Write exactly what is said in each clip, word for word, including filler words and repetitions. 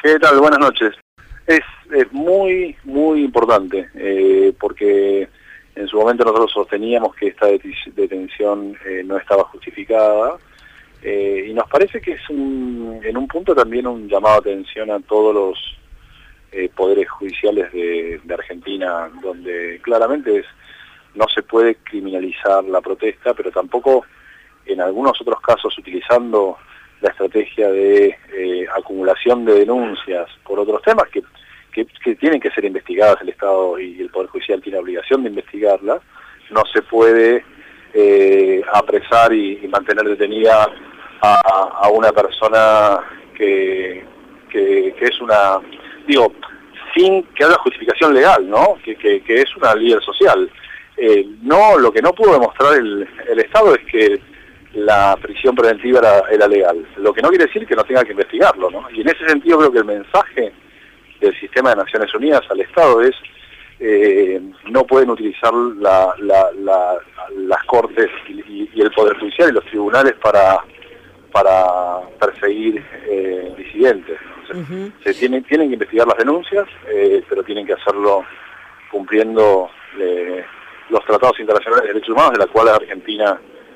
¿Qué tal? Buenas noches. Es, es muy, muy importante, eh, porque en su momento nosotros sosteníamos que esta detención eh, no estaba justificada, eh, y nos parece que es un, en un punto también un llamado de atención a todos los eh, poderes judiciales de, de Argentina, donde claramente es, no se puede criminalizar la protesta, pero tampoco en algunos otros casos utilizando la estrategia de eh, acumulación de denuncias por otros temas que, que, que tienen que ser investigadas, el Estado y el Poder Judicial tiene obligación de investigarlas, no se puede eh, apresar y, y mantener detenida a, a una persona que, que, que es una, digo, sin que haya justificación legal, ¿no? Que, que, que es una líder social. Eh, no, lo que no pudo demostrar el, el Estado es que la prisión preventiva era, era legal, lo que no quiere decir que no tenga que investigarlo, ¿no? Y en ese sentido creo que el mensaje del sistema de Naciones Unidas al Estado es eh, no pueden utilizar la, la, la, las cortes y, y el Poder Judicial y los tribunales para, para perseguir eh, disidentes. O sea, uh-huh. se tienen, tienen que investigar las denuncias, eh, pero tienen que hacerlo cumpliendo eh, los tratados internacionales de derechos humanos, de la cual Argentina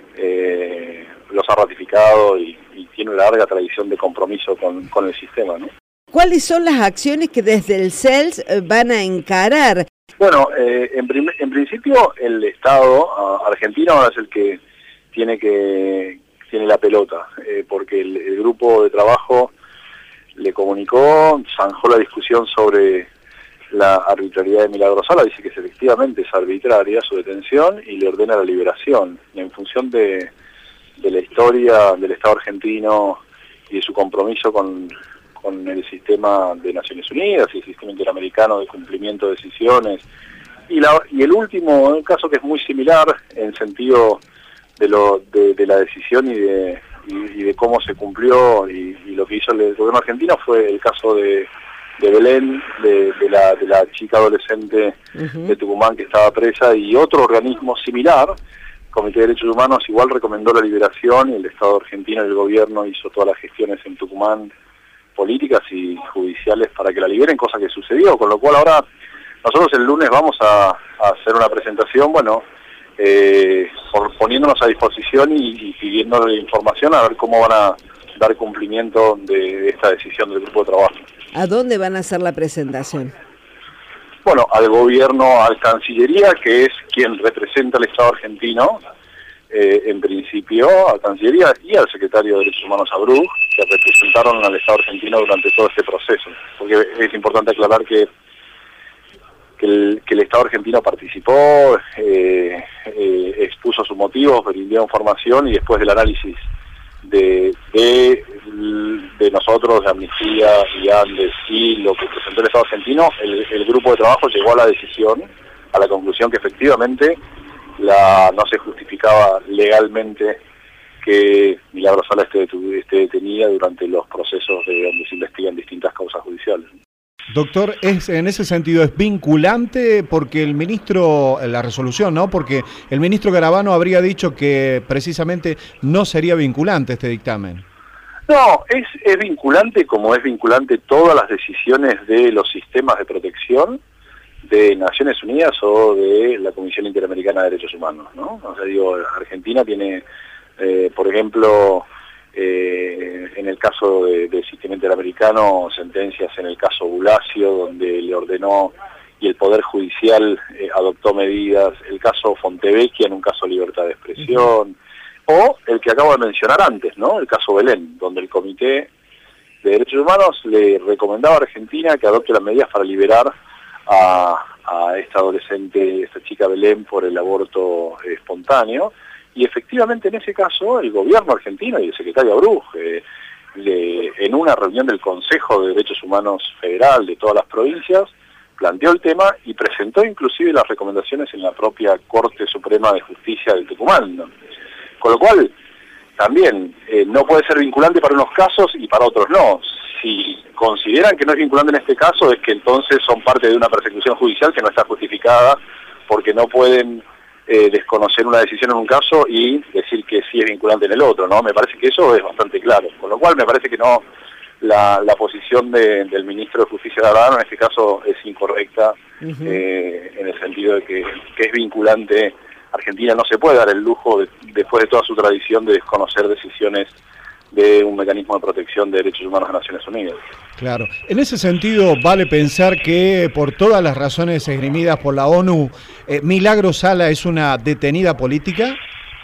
Eh, los ha ratificado y, y tiene una larga tradición de compromiso con, con el sistema, ¿no? ¿Cuáles son las acciones que desde el C E L S van a encarar? Bueno, eh, en, prim en principio el Estado uh, argentino ahora es el que tiene que tiene la pelota, eh, porque el, el grupo de trabajo le comunicó, zanjó la discusión sobre la arbitrariedad de Milagro Sala, dice que efectivamente es arbitraria su detención y le ordena la liberación. Y en función de, de la historia del Estado argentino y de su compromiso con, con el sistema de Naciones Unidas y el sistema interamericano de cumplimiento de decisiones, y, la, y el último un caso que es muy similar en sentido de, lo, de, de la decisión y de, y, y de cómo se cumplió y, y lo que hizo el gobierno argentino fue el caso de de Belén, de, de, la, de la chica adolescente uh-huh. de Tucumán que estaba presa, y otro organismo similar, Comité de Derechos Humanos, igual recomendó la liberación, y el Estado argentino y el gobierno hizo todas las gestiones en Tucumán, políticas y judiciales, para que la liberen, cosa que sucedió, con lo cual ahora nosotros el lunes vamos a, a hacer una presentación, bueno, eh, por, poniéndonos a disposición y, y pidiéndole información a ver cómo van a dar cumplimiento de, de esta decisión del grupo de trabajo. ¿A dónde van a hacer la presentación? Bueno, al gobierno, a la Cancillería, que es quien representa al Estado argentino, eh, en principio, a Cancillería y al secretario de Derechos Humanos Abruj, que representaron al Estado argentino durante todo este proceso. Porque es importante aclarar que, que, el, que el Estado argentino participó, eh, eh, expuso sus motivos, brindó información, y después del análisis de, de, de nosotros, de Amnistía y Andes, y lo que presentó el Estado argentino, el, el grupo de trabajo llegó a la decisión, a la conclusión que efectivamente la, no se justificaba legalmente que Milagro Sala esté, esté detenida durante los procesos de donde se investigan distintas causas judiciales. Doctor, es en ese sentido es vinculante porque el ministro, la resolución, ¿no? Porque el ministro Garabano habría dicho que precisamente no sería vinculante este dictamen. No, es, es vinculante como es vinculante todas las decisiones de los sistemas de protección de Naciones Unidas o de la Comisión Interamericana de Derechos Humanos, ¿no? O sea, digo, Argentina tiene, eh, por ejemplo, Eh, en el caso de, del sistema interamericano, sentencias en el caso Bulacio, donde le ordenó y el Poder Judicial eh, adoptó medidas, el caso Fontevecchia en un caso de libertad de expresión, uh-huh. o el que acabo de mencionar antes, ¿no? El caso Belén, donde el Comité de Derechos Humanos le recomendaba a Argentina que adopte las medidas para liberar a, a esta adolescente, esta chica Belén, por el aborto eh, espontáneo. Y efectivamente en ese caso el gobierno argentino y el secretario Abruj, eh, le, en una reunión del Consejo de Derechos Humanos Federal de todas las provincias, planteó el tema y presentó inclusive las recomendaciones en la propia Corte Suprema de Justicia del Tucumán, ¿no? Con lo cual, también eh, no puede ser vinculante para unos casos y para otros no. Si consideran que no es vinculante en este caso, es que entonces son parte de una persecución judicial que no está justificada, porque no pueden Eh, desconocer una decisión en un caso y decir que sí es vinculante en el otro, ¿no? Me parece que eso es bastante claro, con lo cual me parece que no la, la posición de, del ministro de Justicia Garabano en este caso es incorrecta, uh-huh. eh, en el sentido de que, que es vinculante. Argentina no se puede dar el lujo, de, después de toda su tradición, de desconocer decisiones de un mecanismo de protección de derechos humanos de Naciones Unidas. Claro. En ese sentido, vale pensar que por todas las razones esgrimidas por la ONU, eh, Milagros Sala es una detenida política.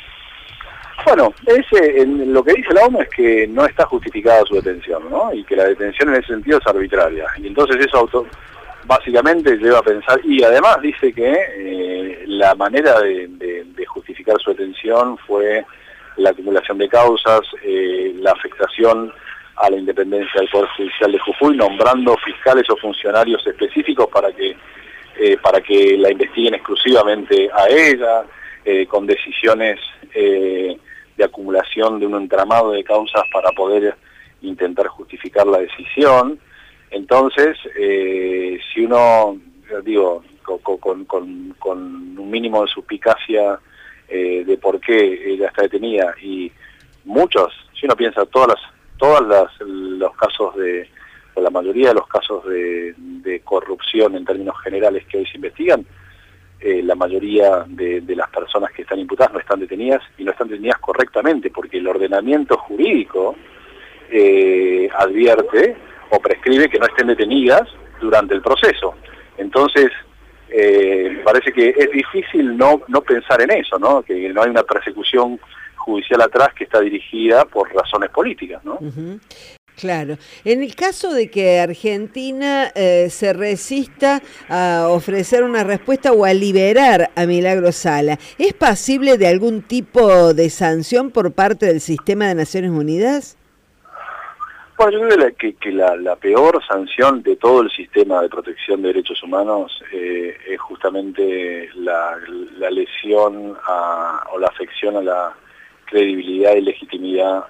Bueno, ese, en, lo que dice la ONU es que no está justificada su detención, ¿no? Y que la detención en ese sentido es arbitraria. Y entonces eso auto, básicamente lleva a pensar, y además dice que eh, la manera de, de, de justificar su detención fue la acumulación de causas, eh, la afectación a la independencia del Poder Judicial de Jujuy, nombrando fiscales o funcionarios específicos para que, eh, para que la investiguen exclusivamente a ella, eh, con decisiones eh, de acumulación de un entramado de causas para poder intentar justificar la decisión. Entonces, eh, si uno, digo, con, con, con, con un mínimo de suspicacia eh, de por qué ella está detenida, y muchos, si uno piensa todas las, todas las, los casos de, o la mayoría de los casos de, de corrupción en términos generales que hoy se investigan, eh, la mayoría de, de las personas que están imputadas no están detenidas, y no están detenidas correctamente, porque el ordenamiento jurídico eh, advierte o prescribe que no estén detenidas durante el proceso. Entonces, eh, me parece que es difícil no, no pensar en eso, ¿no? Que no hay una persecución judicial atrás que está dirigida por razones políticas, ¿no? Uh-huh. Claro. En el caso de que Argentina eh, se resista a ofrecer una respuesta o a liberar a Milagros Sala, ¿es pasible de algún tipo de sanción por parte del sistema de Naciones Unidas? Bueno, yo creo que, que la, la peor sanción de todo el sistema de protección de derechos humanos eh, es justamente la, la lesión a, o la afección a la credibilidad y legitimidad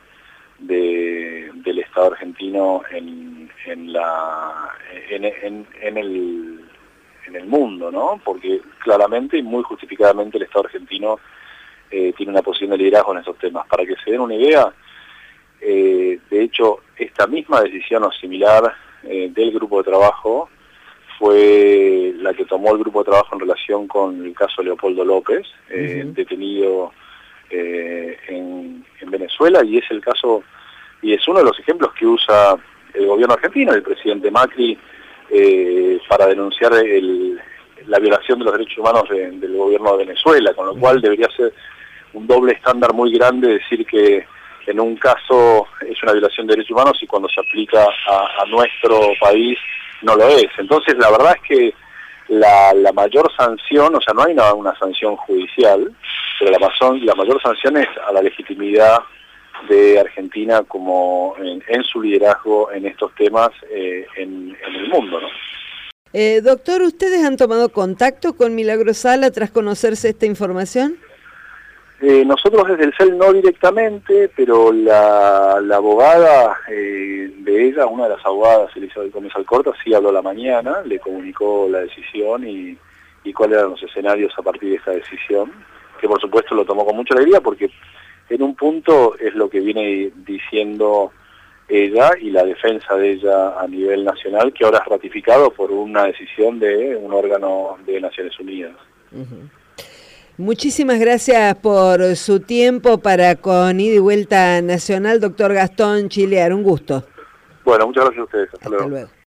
de, del Estado argentino en, en, la, en, en, en, el, en el mundo, ¿no? Porque claramente y muy justificadamente el Estado argentino eh, tiene una posición de liderazgo en esos temas. Para que se den una idea, Eh, de hecho, esta misma decisión o similar eh, del grupo de trabajo fue la que tomó el grupo de trabajo en relación con el caso de Leopoldo López, eh, uh-huh. detenido eh, en, en Venezuela, y es el caso, y es uno de los ejemplos que usa el gobierno argentino, el presidente Macri, eh, para denunciar el, la violación de los derechos humanos de, del gobierno de Venezuela, con lo cual debería ser un doble estándar muy grande decir que en un caso es una violación de derechos humanos y cuando se aplica a, a nuestro país no lo es. Entonces la verdad es que la, la mayor sanción, o sea, no hay una, una sanción judicial, pero la, mazón, la mayor sanción es a la legitimidad de Argentina como en, en su liderazgo en estos temas eh, en, en el mundo, ¿no? Eh, doctor, ¿ustedes han tomado contacto con Milagros Sala tras conocerse esta información? Eh, nosotros desde el C E L no directamente, pero la, la abogada eh, de ella, una de las abogadas, Elizabeth Gómez Alcorta, sí habló la mañana, le comunicó la decisión y, y cuáles eran los escenarios a partir de esta decisión, que por supuesto lo tomó con mucha alegría porque en un punto es lo que viene diciendo ella y la defensa de ella a nivel nacional, que ahora es ratificado por una decisión de un órgano de Naciones Unidas. Uh-huh. Muchísimas gracias por su tiempo para Con Ida y Vuelta Nacional, doctor Gastón Chilear. Un gusto. Bueno, muchas gracias a ustedes. Hasta, Hasta luego. luego.